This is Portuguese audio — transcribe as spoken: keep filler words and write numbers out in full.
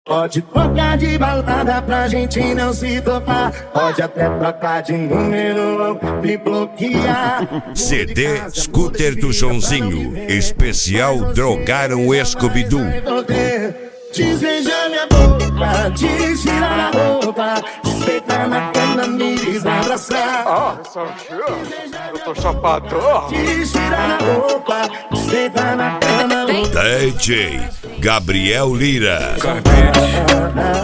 Pode trocar de balada pra gente não se topar. Pode até trocar de número, me bloquear. C D Scooter do Joãozinho, especial Drogaram o Scooby-Doo. Desbeija minha boca, tira a roupa, deitar na cama, me desabraçar. Ah, eu tô chapadão. Tira a roupa, deitar na cama. D J Gabriel Lira. Carpete.